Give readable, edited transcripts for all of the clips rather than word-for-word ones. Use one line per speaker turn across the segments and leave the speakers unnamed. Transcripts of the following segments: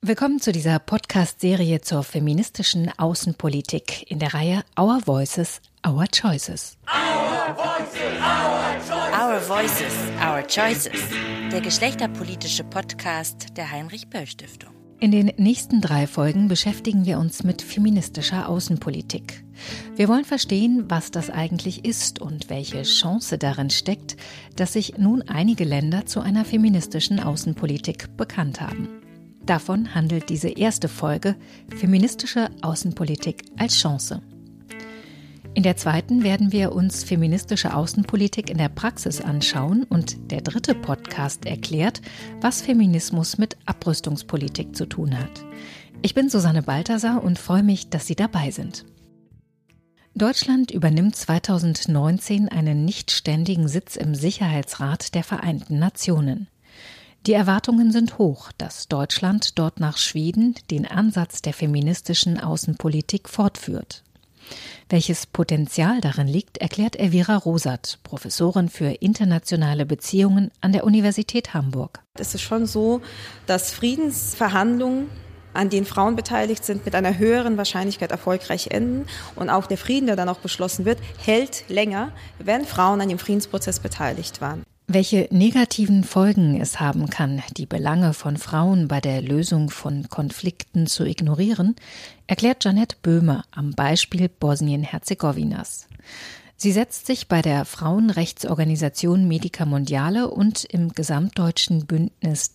Willkommen zu dieser Podcast-Serie zur feministischen Außenpolitik in der Reihe Our Voices, Our Choices.
Our Voices, Our Choices.
Our Voices, Our Choices. Der geschlechterpolitische Podcast der Heinrich-Böll-Stiftung.
In den nächsten 3 Folgen beschäftigen wir uns mit feministischer Außenpolitik. Wir wollen verstehen, was das eigentlich ist und welche Chance darin steckt, dass sich nun einige Länder zu einer feministischen Außenpolitik bekannt haben. Davon handelt diese erste Folge Feministische Außenpolitik als Chance. In der zweiten werden wir uns feministische Außenpolitik in der Praxis anschauen und der dritte Podcast erklärt, was Feminismus mit Abrüstungspolitik zu tun hat. Ich bin Susanne Balthasar und freue mich, dass Sie dabei sind. Deutschland übernimmt 2019 einen nichtständigen Sitz im Sicherheitsrat der Vereinten Nationen. Die Erwartungen sind hoch, dass Deutschland dort nach Schweden den Ansatz der feministischen Außenpolitik fortführt. Welches Potenzial darin liegt, erklärt Elvira Rosat, Professorin für internationale Beziehungen an der Universität Hamburg.
Es ist schon so, dass Friedensverhandlungen, an denen Frauen beteiligt sind, mit einer höheren Wahrscheinlichkeit erfolgreich enden. Und auch der Frieden, der dann auch beschlossen wird, hält länger, wenn Frauen an dem Friedensprozess beteiligt waren.
Welche negativen Folgen es haben kann, die Belange von Frauen bei der Lösung von Konflikten zu ignorieren, erklärt Jeanette Böhme am Beispiel Bosnien-Herzegowinas. Sie setzt sich bei der Frauenrechtsorganisation Medica Mondiale und im gesamtdeutschen Bündnis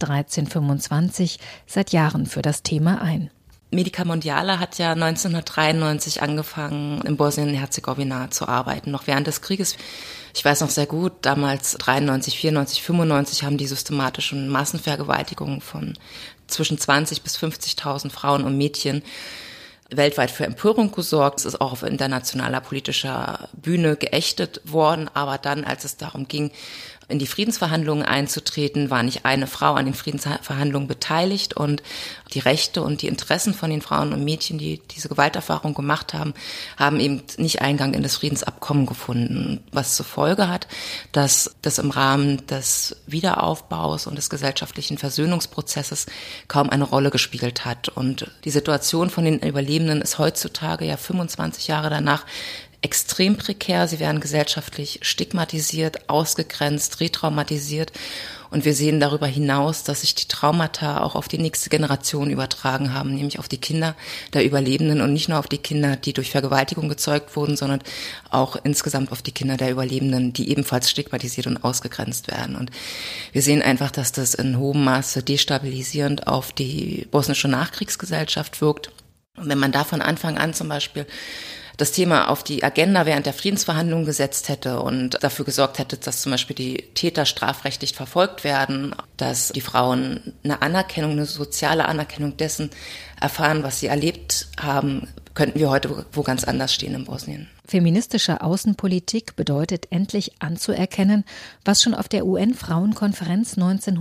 1325 seit Jahren für das Thema ein.
Medica Mondiale hat ja 1993 angefangen, in Bosnien-Herzegowina zu arbeiten, noch während des Krieges. Ich weiß noch sehr gut, damals 93, 94, 95 haben die systematischen Massenvergewaltigungen von zwischen 20.000 bis 50.000 Frauen und Mädchen weltweit für Empörung gesorgt. Es ist auch auf internationaler politischer Bühne geächtet worden, aber dann, als es darum ging, in die Friedensverhandlungen einzutreten, war nicht eine Frau an den Friedensverhandlungen beteiligt und die Rechte und die Interessen von den Frauen und Mädchen, die diese Gewalterfahrung gemacht haben, haben eben nicht Eingang in das Friedensabkommen gefunden, was zur Folge hat, dass das im Rahmen des Wiederaufbaus und des gesellschaftlichen Versöhnungsprozesses kaum eine Rolle gespielt hat. Und die Situation von den Überlebenden ist heutzutage, ja 25 Jahre danach, extrem prekär. Sie werden gesellschaftlich stigmatisiert, ausgegrenzt, retraumatisiert. Und wir sehen darüber hinaus, dass sich die Traumata auch auf die nächste Generation übertragen haben, nämlich auf die Kinder der Überlebenden und nicht nur auf die Kinder, die durch Vergewaltigung gezeugt wurden, sondern auch insgesamt auf die Kinder der Überlebenden, die ebenfalls stigmatisiert und ausgegrenzt werden. Und wir sehen einfach, dass das in hohem Maße destabilisierend auf die bosnische Nachkriegsgesellschaft wirkt. Und wenn man da von Anfang an zum Beispiel das Thema auf die Agenda während der Friedensverhandlungen gesetzt hätte und dafür gesorgt hätte, dass zum Beispiel die Täter strafrechtlich verfolgt werden, dass die Frauen eine Anerkennung, eine soziale Anerkennung dessen erfahren, was sie erlebt haben, könnten wir heute wo ganz anders stehen in Bosnien.
Feministische Außenpolitik bedeutet endlich anzuerkennen, was schon auf der UN-Frauenkonferenz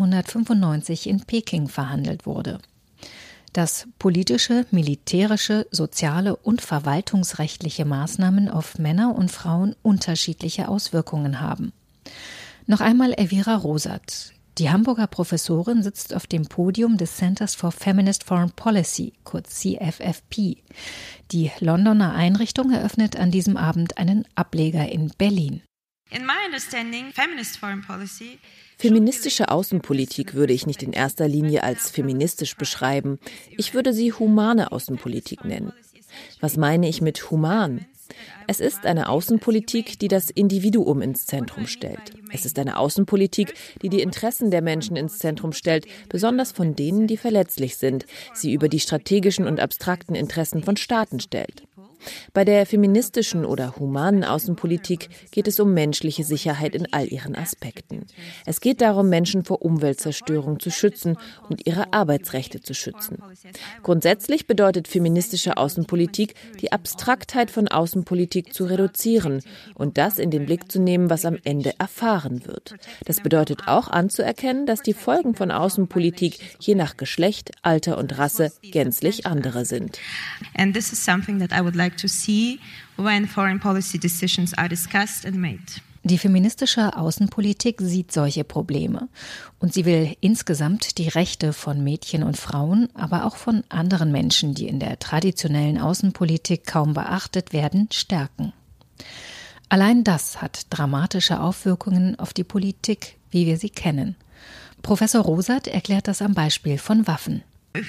1995 in Peking verhandelt wurde. Dass politische, militärische, soziale und verwaltungsrechtliche Maßnahmen auf Männer und Frauen unterschiedliche Auswirkungen haben. Noch einmal Elvira Rosat. Die Hamburger Professorin sitzt auf dem Podium des Centers for Feminist Foreign Policy, kurz CFFP. Die Londoner Einrichtung eröffnet an diesem Abend einen Ableger in Berlin.
In my understanding, feminist foreign policy.
Feministische Außenpolitik würde ich nicht in erster Linie als feministisch beschreiben. Ich würde sie humane Außenpolitik nennen. Was meine ich mit human? Es ist eine Außenpolitik, die das Individuum ins Zentrum stellt. Es ist eine Außenpolitik, die die Interessen der Menschen ins Zentrum stellt, besonders von denen, die verletzlich sind, sie über die strategischen und abstrakten Interessen von Staaten stellt. Bei der feministischen oder humanen Außenpolitik geht es um menschliche Sicherheit in all ihren Aspekten. Es geht darum, Menschen vor Umweltzerstörung zu schützen und ihre Arbeitsrechte zu schützen. Grundsätzlich bedeutet feministische Außenpolitik, die Abstraktheit von Außenpolitik zu reduzieren und das in den Blick zu nehmen, was am Ende erfahren wird. Das bedeutet auch anzuerkennen, dass die Folgen von Außenpolitik je nach Geschlecht, Alter und Rasse gänzlich andere sind.
And this is something that I would like to see when foreign policy decisions are discussed and made.
Die feministische Außenpolitik sieht solche Probleme und sie will insgesamt die Rechte von Mädchen und Frauen, aber auch von anderen Menschen, die in der traditionellen Außenpolitik kaum beachtet werden, stärken. Allein das hat dramatische Auswirkungen auf die Politik, wie wir sie kennen. Professor Rosat erklärt das am Beispiel von Waffen.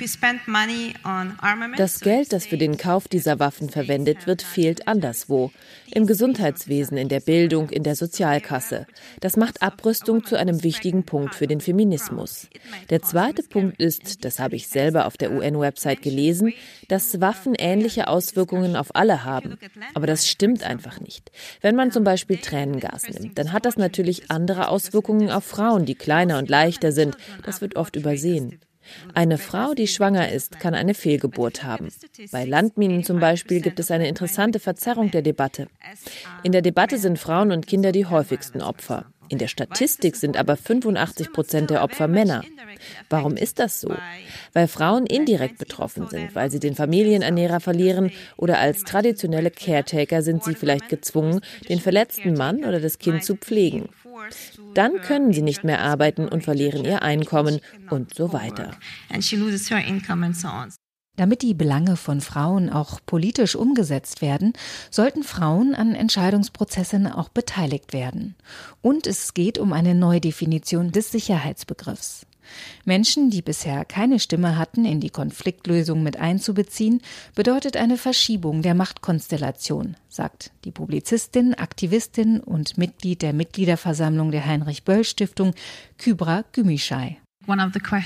Das Geld, das für den Kauf dieser Waffen verwendet wird, fehlt anderswo. Im Gesundheitswesen, in der Bildung, in der Sozialkasse. Das macht Abrüstung zu einem wichtigen Punkt für den Feminismus. Der zweite Punkt ist, das habe ich selber auf der UN-Website gelesen, dass Waffen ähnliche Auswirkungen auf alle haben. Aber das stimmt einfach nicht. Wenn man zum Beispiel Tränengas nimmt, dann hat das natürlich andere Auswirkungen auf Frauen, die kleiner und leichter sind. Das wird oft übersehen. Eine Frau, die schwanger ist, kann eine Fehlgeburt haben. Bei Landminen zum Beispiel gibt es eine interessante Verzerrung der Debatte. In der Debatte sind Frauen und Kinder die häufigsten Opfer. In der Statistik sind aber 85% der Opfer Männer. Warum ist das so? Weil Frauen indirekt betroffen sind, weil sie den Familienernährer verlieren oder als traditionelle Caretaker sind sie vielleicht gezwungen, den verletzten Mann oder das Kind zu pflegen. Dann können sie nicht mehr arbeiten und verlieren ihr Einkommen und so weiter.
Damit die Belange von Frauen auch politisch umgesetzt werden, sollten Frauen an Entscheidungsprozessen auch beteiligt werden. Und es geht um eine Neudefinition des Sicherheitsbegriffs. Menschen, die bisher keine Stimme hatten, in die Konfliktlösung mit einzubeziehen, bedeutet eine Verschiebung der Machtkonstellation, sagt die Publizistin, Aktivistin und Mitglied der Mitgliederversammlung der Heinrich-Böll-Stiftung, Kübra Gümüşay.
Wenn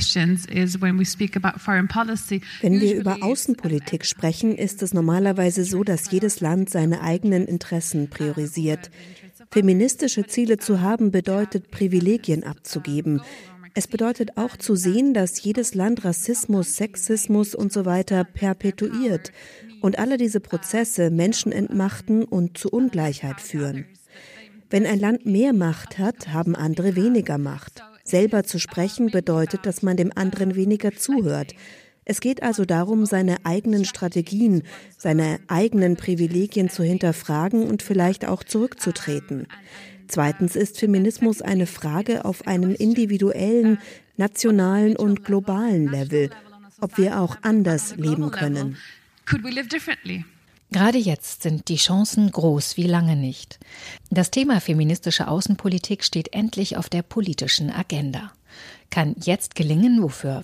wir über Außenpolitik sprechen, ist es normalerweise so, dass jedes Land seine eigenen Interessen priorisiert. Feministische Ziele zu haben, bedeutet, Privilegien abzugeben. Es bedeutet auch zu sehen, dass jedes Land Rassismus, Sexismus und so weiter perpetuiert und alle diese Prozesse Menschen entmachten und zu Ungleichheit führen. Wenn ein Land mehr Macht hat, haben andere weniger Macht. Selber zu sprechen bedeutet, dass man dem anderen weniger zuhört. Es geht also darum, seine eigenen Strategien, seine eigenen Privilegien zu hinterfragen und vielleicht auch zurückzutreten. Zweitens ist Feminismus eine Frage auf einem individuellen, nationalen und globalen Level, ob wir auch anders leben können.
Gerade jetzt sind die Chancen groß wie lange nicht. Das Thema feministische Außenpolitik steht endlich auf der politischen Agenda. Kann jetzt gelingen, wofür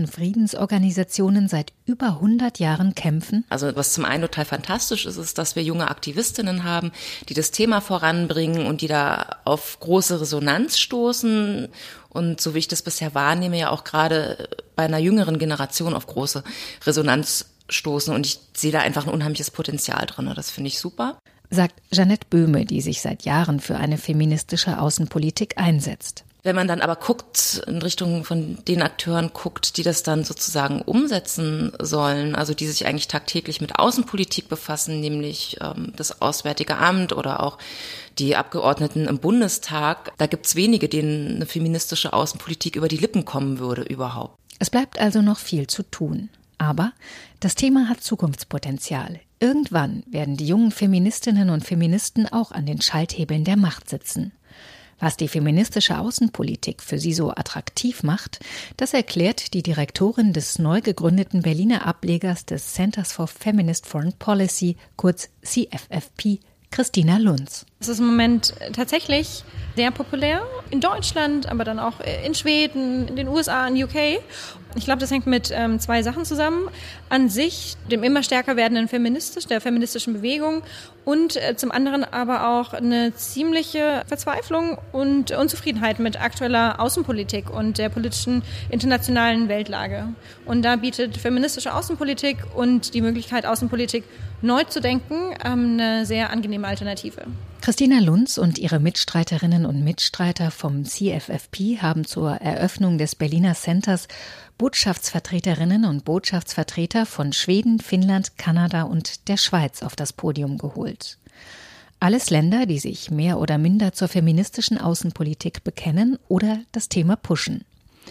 Frauenfriedensorganisationen seit über 100 Jahren kämpfen?
Also was zum einen total fantastisch ist, ist, dass wir junge Aktivistinnen haben, die das Thema voranbringen und die da auf große Resonanz stoßen und so wie ich das bisher wahrnehme, ja auch gerade bei einer jüngeren Generation auf große Resonanz stoßen und ich sehe da einfach ein unheimliches Potenzial drin. Das finde ich super.
Sagt Jeanette Böhme, die sich seit Jahren für eine feministische Außenpolitik einsetzt.
Wenn man dann aber guckt, in Richtung von den Akteuren guckt, die das dann sozusagen umsetzen sollen, also die sich eigentlich tagtäglich mit Außenpolitik befassen, nämlich das Auswärtige Amt oder auch die Abgeordneten im Bundestag, da gibt's wenige, denen eine feministische Außenpolitik über die Lippen kommen würde überhaupt.
Es bleibt also noch viel zu tun. Aber das Thema hat Zukunftspotenzial. Irgendwann werden die jungen Feministinnen und Feministen auch an den Schalthebeln der Macht sitzen. Was die feministische Außenpolitik für sie so attraktiv macht, das erklärt die Direktorin des neu gegründeten Berliner Ablegers des Centers for Feminist Foreign Policy, kurz CFFP, Christina Lunz.
Es ist im Moment tatsächlich sehr populär in Deutschland, aber dann auch in Schweden, in den USA, in UK. Ich glaube, das hängt mit zwei Sachen zusammen. An sich dem immer stärker werdenden der feministischen Bewegung und zum anderen aber auch eine ziemliche Verzweiflung und Unzufriedenheit mit aktueller Außenpolitik und der politischen internationalen Weltlage. Und da bietet feministische Außenpolitik und die Möglichkeit, Außenpolitik neu zu denken, eine sehr angenehme Alternative.
Christina Lunz und ihre Mitstreiterinnen und Mitstreiter vom CFFP haben zur Eröffnung des Berliner Centers Botschaftsvertreterinnen und Botschaftsvertreter von Schweden, Finnland, Kanada und der Schweiz auf das Podium geholt. Alles Länder, die sich mehr oder minder zur feministischen Außenpolitik bekennen oder das Thema pushen.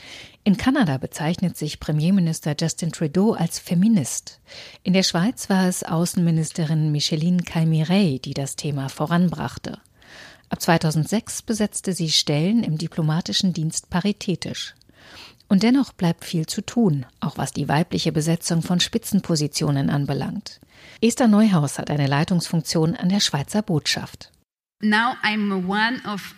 In Kanada bezeichnet sich Premierminister Justin Trudeau als Feminist. In der Schweiz war es Außenministerin Micheline Calmy-Rey, die das Thema voranbrachte. Ab 2006 besetzte sie Stellen im diplomatischen Dienst paritätisch. Und dennoch bleibt viel zu tun, auch was die weibliche Besetzung von Spitzenpositionen anbelangt. Esther Neuhaus hat eine Leitungsfunktion an der Schweizer Botschaft.
Now I'm one of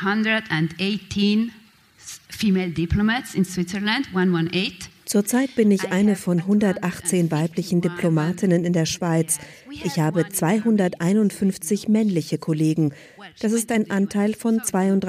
118 female diplomats in Switzerland, 118.
Zurzeit bin ich eine von 118 weiblichen Diplomatinnen in der Schweiz. Ich habe 251 männliche Kollegen. Das ist ein Anteil von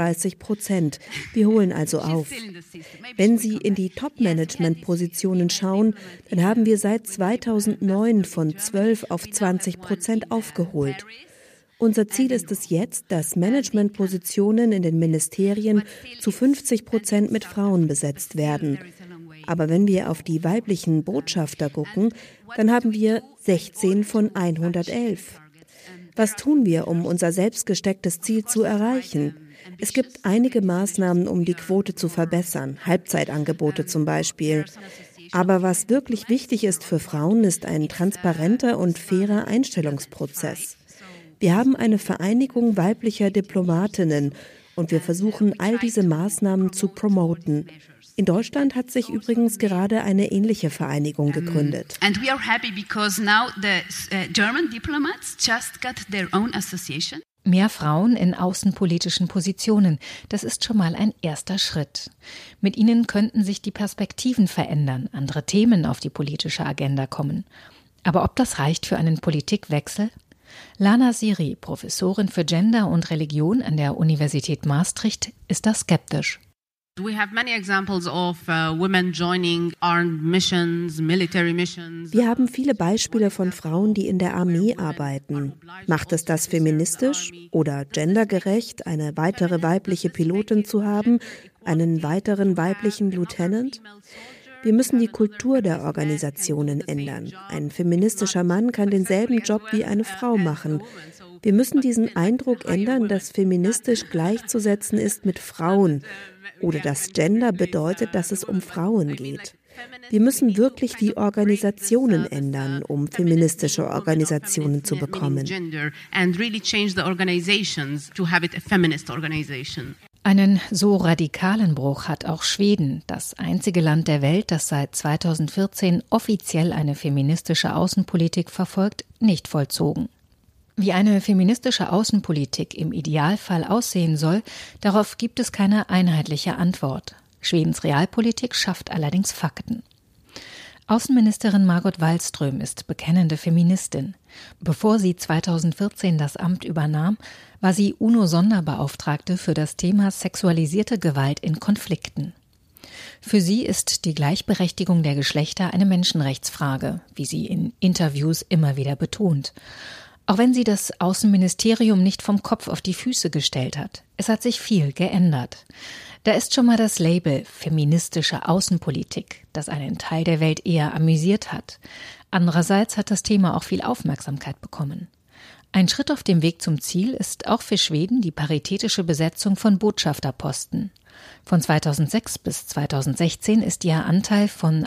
32%. Wir holen also auf. Wenn Sie in die Top-Management-Positionen schauen, dann haben wir seit 2009 von 12 auf 20% aufgeholt. Unser Ziel ist es jetzt, dass Managementpositionen in den Ministerien zu 50% mit Frauen besetzt werden. Aber wenn wir auf die weiblichen Botschafter gucken, dann haben wir 16 von 111. Was tun wir, um unser selbst gestecktes Ziel zu erreichen? Es gibt einige Maßnahmen, um die Quote zu verbessern, Halbzeitangebote zum Beispiel. Aber was wirklich wichtig ist für Frauen, ist ein transparenter und fairer Einstellungsprozess. Wir haben eine Vereinigung weiblicher Diplomatinnen und wir versuchen, all diese Maßnahmen zu promoten. In Deutschland hat sich übrigens gerade eine ähnliche Vereinigung gegründet.
And we are happy because now the German diplomats just got their own association.
Mehr Frauen in außenpolitischen Positionen, das ist schon mal ein erster Schritt. Mit ihnen könnten sich die Perspektiven verändern, andere Themen auf die politische Agenda kommen. Aber ob das reicht für einen Politikwechsel? Lana Siri, Professorin für Gender und Religion an der Universität Maastricht, ist da skeptisch.
We have many examples of women joining armed missions, military missions.
Wir haben viele Beispiele von Frauen, die in der Armee arbeiten. Macht es das feministisch oder gendergerecht, eine weitere weibliche Pilotin zu haben, einen weiteren weiblichen Lieutenant? Wir müssen die Kultur der Organisationen ändern. Ein feministischer Mann kann denselben Job wie eine Frau machen. Wir müssen diesen Eindruck ändern, dass feministisch gleichzusetzen ist mit Frauen oder dass Gender bedeutet, dass es um Frauen geht. Wir müssen wirklich die Organisationen ändern, um feministische Organisationen zu bekommen.
Einen so radikalen Bruch hat auch Schweden, das einzige Land der Welt, das seit 2014 offiziell eine feministische Außenpolitik verfolgt, nicht vollzogen. Wie eine feministische Außenpolitik im Idealfall aussehen soll, darauf gibt es keine einheitliche Antwort. Schwedens Realpolitik schafft allerdings Fakten. Außenministerin Margot Wallström ist bekennende Feministin. Bevor sie 2014 das Amt übernahm, war sie UNO-Sonderbeauftragte für das Thema sexualisierte Gewalt in Konflikten. Für sie ist die Gleichberechtigung der Geschlechter eine Menschenrechtsfrage, wie sie in Interviews immer wieder betont. Auch wenn sie das Außenministerium nicht vom Kopf auf die Füße gestellt hat. Es hat sich viel geändert. Da ist schon mal das Label feministische Außenpolitik, das einen Teil der Welt eher amüsiert hat. Andererseits hat das Thema auch viel Aufmerksamkeit bekommen. Ein Schritt auf dem Weg zum Ziel ist auch für Schweden die paritätische Besetzung von Botschafterposten. Von 2006 bis 2016 ist ihr Anteil von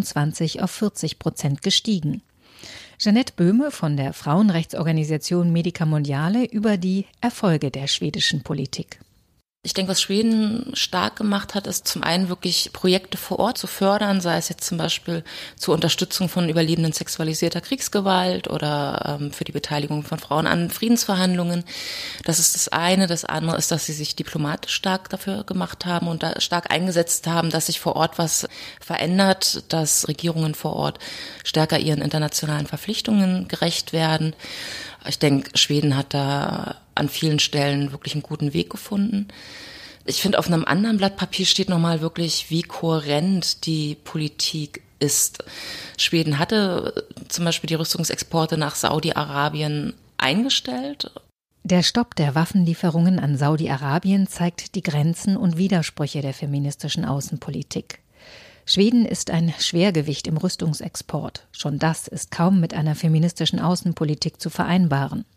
28 auf 40% gestiegen. Jeanette Böhme von der Frauenrechtsorganisation Medica Mondiale über die Erfolge der schwedischen Politik.
Ich denke, was Schweden stark gemacht hat, ist zum einen wirklich Projekte vor Ort zu fördern, sei es jetzt zum Beispiel zur Unterstützung von Überlebenden sexualisierter Kriegsgewalt oder für die Beteiligung von Frauen an Friedensverhandlungen. Das ist das eine. Das andere ist, dass sie sich diplomatisch stark dafür gemacht haben und da stark eingesetzt haben, dass sich vor Ort was verändert, dass Regierungen vor Ort stärker ihren internationalen Verpflichtungen gerecht werden. Ich denke, Schweden hat da an vielen Stellen wirklich einen guten Weg gefunden. Ich finde, auf einem anderen Blatt Papier steht nochmal wirklich, wie kohärent die Politik ist. Schweden hatte zum Beispiel die Rüstungsexporte nach Saudi-Arabien eingestellt.
Der Stopp der Waffenlieferungen an Saudi-Arabien zeigt die Grenzen und Widersprüche der feministischen Außenpolitik. Schweden ist ein Schwergewicht im Rüstungsexport. Schon das ist kaum mit einer feministischen Außenpolitik zu vereinbaren.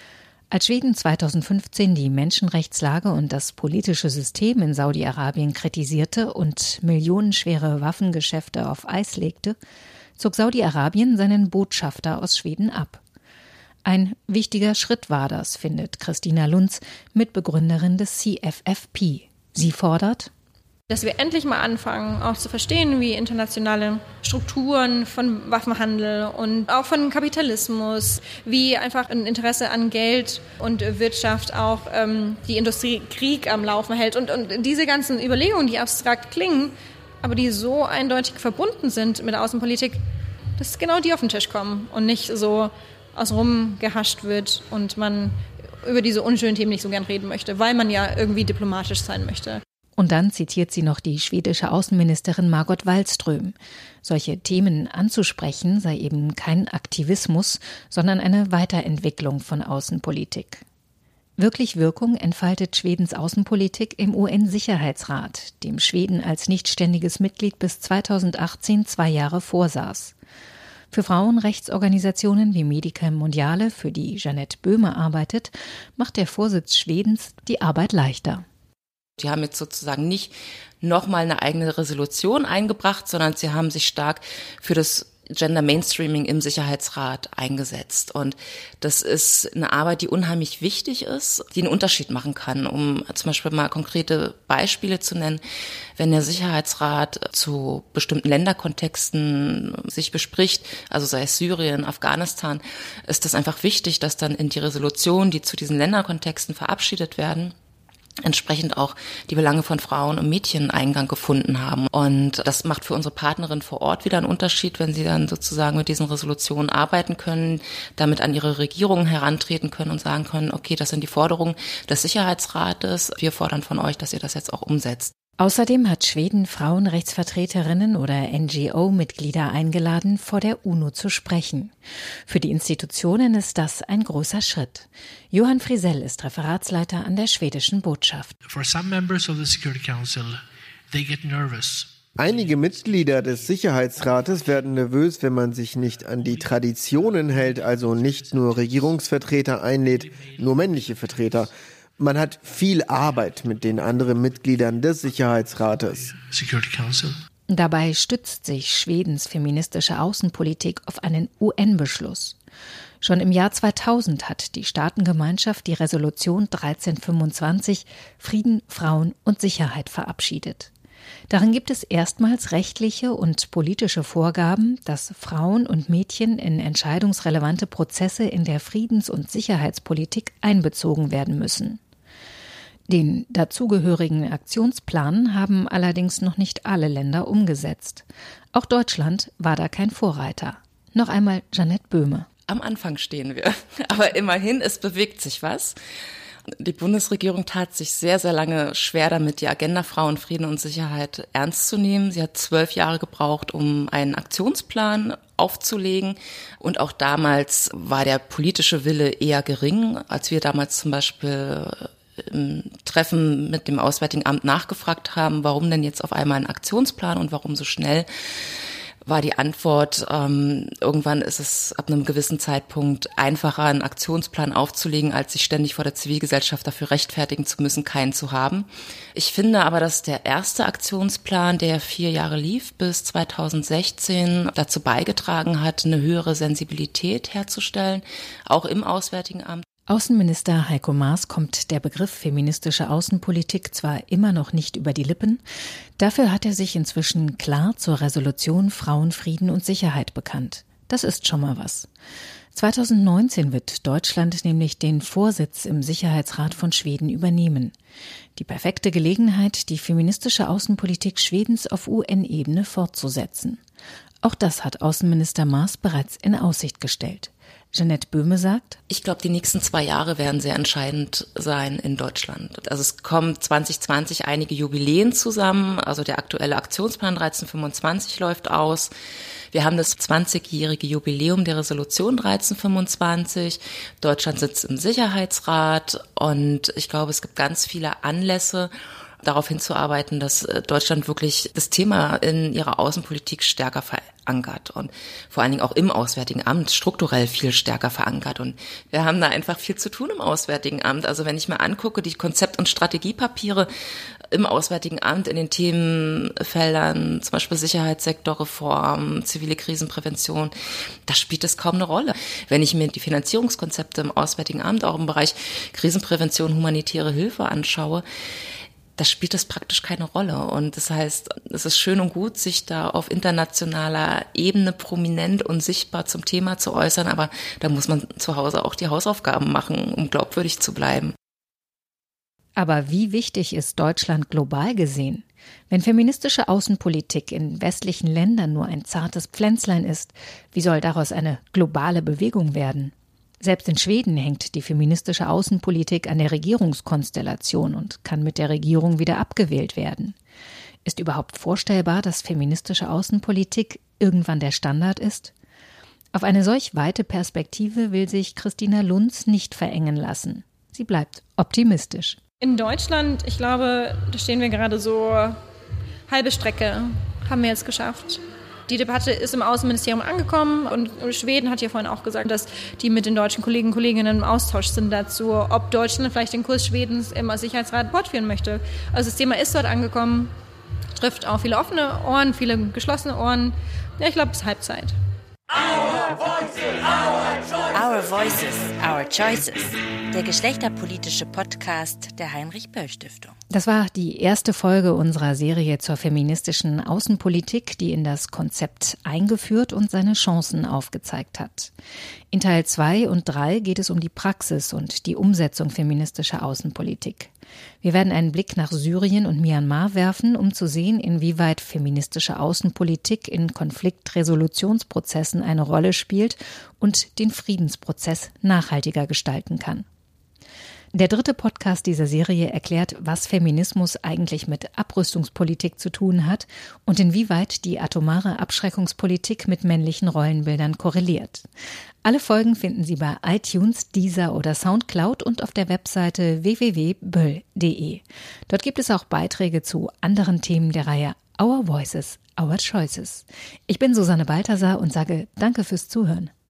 Als Schweden 2015 die Menschenrechtslage und das politische System in Saudi-Arabien kritisierte und millionenschwere Waffengeschäfte auf Eis legte, zog Saudi-Arabien seinen Botschafter aus Schweden ab. Ein wichtiger Schritt war das, findet Christina Lunz, Mitbegründerin des CFFP. Sie fordert,
dass wir endlich mal anfangen, auch zu verstehen, wie internationale Strukturen von Waffenhandel und auch von Kapitalismus, wie einfach ein Interesse an Geld und Wirtschaft auch die Industrie Krieg am Laufen hält. Und diese ganzen Überlegungen, die abstrakt klingen, aber die so eindeutig verbunden sind mit der Außenpolitik, dass genau die auf den Tisch kommen und nicht so außenrum gehascht wird und man über diese unschönen Themen nicht so gern reden möchte, weil man ja irgendwie diplomatisch sein möchte.
Und dann zitiert sie noch die schwedische Außenministerin Margot Wallström. Solche Themen anzusprechen sei eben kein Aktivismus, sondern eine Weiterentwicklung von Außenpolitik. Wirklich Wirkung entfaltet Schwedens Außenpolitik im UN-Sicherheitsrat, dem Schweden als nichtständiges Mitglied bis 2018 2 Jahre vorsaß. Für Frauenrechtsorganisationen wie Medica Mondiale, für die Jeanette Böhme arbeitet, macht der Vorsitz Schwedens die Arbeit leichter.
Die haben jetzt sozusagen nicht nochmal eine eigene Resolution eingebracht, sondern sie haben sich stark für das Gender Mainstreaming im Sicherheitsrat eingesetzt. Und das ist eine Arbeit, die unheimlich wichtig ist, die einen Unterschied machen kann. Um zum Beispiel mal konkrete Beispiele zu nennen, wenn der Sicherheitsrat zu bestimmten Länderkontexten sich bespricht, also sei es Syrien, Afghanistan, ist das einfach wichtig, dass dann in die Resolutionen, die zu diesen Länderkontexten verabschiedet werden, entsprechend auch die Belange von Frauen und Mädchen Eingang gefunden haben. Und das macht für unsere Partnerin vor Ort wieder einen Unterschied, wenn sie dann sozusagen mit diesen Resolutionen arbeiten können, damit an ihre Regierungen herantreten können und sagen können, okay, das sind die Forderungen des Sicherheitsrates, wir fordern von euch, dass ihr das jetzt auch umsetzt.
Außerdem hat Schweden Frauenrechtsvertreterinnen oder NGO-Mitglieder eingeladen, vor der UNO zu sprechen. Für die Institutionen ist das ein großer Schritt. Johan Frisell ist Referatsleiter an der schwedischen Botschaft.
Einige Mitglieder des Sicherheitsrates werden nervös, wenn man sich nicht an die Traditionen hält, also nicht nur Regierungsvertreter einlädt, nur männliche Vertreter. Man hat viel Arbeit mit den anderen Mitgliedern des Sicherheitsrates.
Dabei stützt sich Schwedens feministische Außenpolitik auf einen UN-Beschluss. Schon im Jahr 2000 hat die Staatengemeinschaft die Resolution 1325 Frieden, Frauen und Sicherheit verabschiedet. Darin gibt es erstmals rechtliche und politische Vorgaben, dass Frauen und Mädchen in entscheidungsrelevante Prozesse in der Friedens- und Sicherheitspolitik einbezogen werden müssen. Den dazugehörigen Aktionsplan haben allerdings noch nicht alle Länder umgesetzt. Auch Deutschland war da kein Vorreiter. Noch einmal Jeanette Böhme.
Am Anfang stehen wir, aber immerhin, es bewegt sich was. Die Bundesregierung tat sich sehr, sehr lange schwer damit, die Agenda Frauen, Frieden und Sicherheit ernst zu nehmen. Sie hat 12 Jahre gebraucht, um einen Aktionsplan aufzulegen. Und auch damals war der politische Wille eher gering, als wir damals zum Beispiel im Treffen mit dem Auswärtigen Amt nachgefragt haben, warum denn jetzt auf einmal ein Aktionsplan und warum so schnell, war die Antwort, irgendwann ist es ab einem gewissen Zeitpunkt einfacher, einen Aktionsplan aufzulegen, als sich ständig vor der Zivilgesellschaft dafür rechtfertigen zu müssen, keinen zu haben. Ich finde aber, dass der erste Aktionsplan, der 4 Jahre lief, bis 2016 dazu beigetragen hat, eine höhere Sensibilität herzustellen, auch im Auswärtigen Amt.
Außenminister Heiko Maas kommt der Begriff feministische Außenpolitik zwar immer noch nicht über die Lippen, dafür hat er sich inzwischen klar zur Resolution Frauen, Frieden und Sicherheit bekannt. Das ist schon mal was. 2019 wird Deutschland nämlich den Vorsitz im Sicherheitsrat von Schweden übernehmen. Die perfekte Gelegenheit, die feministische Außenpolitik Schwedens auf UN-Ebene fortzusetzen. Auch das hat Außenminister Maas bereits in Aussicht gestellt. Jeanette Böhme sagt:
Ich glaube, die nächsten 2 Jahre werden sehr entscheidend sein in Deutschland. Also es kommen 2020 einige Jubiläen zusammen. Also der aktuelle Aktionsplan 1325 läuft aus. Wir haben das 20-jährige Jubiläum der Resolution 1325. Deutschland sitzt im Sicherheitsrat und ich glaube, es gibt ganz viele Anlässe, darauf hinzuarbeiten, dass Deutschland wirklich das Thema in ihrer Außenpolitik stärker verankert und vor allen Dingen auch im Auswärtigen Amt strukturell viel stärker verankert. Und wir haben da einfach viel zu tun im Auswärtigen Amt. Also wenn ich mir angucke, die Konzept- und Strategiepapiere im Auswärtigen Amt in den Themenfeldern, zum Beispiel Sicherheitssektorreform, zivile Krisenprävention, da spielt es kaum eine Rolle. Wenn ich mir die Finanzierungskonzepte im Auswärtigen Amt auch im Bereich Krisenprävention, humanitäre Hilfe anschaue, da spielt das praktisch keine Rolle. Und das heißt, es ist schön und gut, sich da auf internationaler Ebene prominent und sichtbar zum Thema zu äußern, aber da muss man zu Hause auch die Hausaufgaben machen, um glaubwürdig zu bleiben.
Aber wie wichtig ist Deutschland global gesehen? Wenn feministische Außenpolitik in westlichen Ländern nur ein zartes Pflänzlein ist, wie soll daraus eine globale Bewegung werden? Selbst in Schweden hängt die feministische Außenpolitik an der Regierungskonstellation und kann mit der Regierung wieder abgewählt werden. Ist überhaupt vorstellbar, dass feministische Außenpolitik irgendwann der Standard ist? Auf eine solch weite Perspektive will sich Christina Lunz nicht verengen lassen. Sie bleibt optimistisch.
In Deutschland, ich glaube, da stehen wir gerade so halbe Strecke, haben wir jetzt geschafft. Die Debatte ist im Außenministerium angekommen und Schweden hat ja vorhin auch gesagt, dass die mit den deutschen Kollegen und Kolleginnen im Austausch sind dazu, ob Deutschland vielleicht den Kurs Schwedens im Sicherheitsrat fortführen möchte. Also das Thema ist dort angekommen, trifft auch viele offene Ohren, viele geschlossene Ohren. Ja, ich glaube, es ist Halbzeit.
Our Voices, Our Choices. Der geschlechterpolitische Podcast der Heinrich-Böll-Stiftung.
Das war die erste Folge unserer Serie zur feministischen Außenpolitik, die in das Konzept eingeführt und seine Chancen aufgezeigt hat. In Teil 2 und 3 geht es um die Praxis und die Umsetzung feministischer Außenpolitik. Wir werden einen Blick nach Syrien und Myanmar werfen, um zu sehen, inwieweit feministische Außenpolitik in Konfliktresolutionsprozessen eine Rolle spielt und den Friedensprozess nachhaltiger gestalten kann. Der dritte Podcast dieser Serie erklärt, was Feminismus eigentlich mit Abrüstungspolitik zu tun hat und inwieweit die atomare Abschreckungspolitik mit männlichen Rollenbildern korreliert. Alle Folgen finden Sie bei iTunes, Deezer oder Soundcloud und auf der Webseite www.böll.de. Dort gibt es auch Beiträge zu anderen Themen der Reihe Our Voices, Our Choices. Ich bin Susanne Balthasar und sage Danke fürs Zuhören.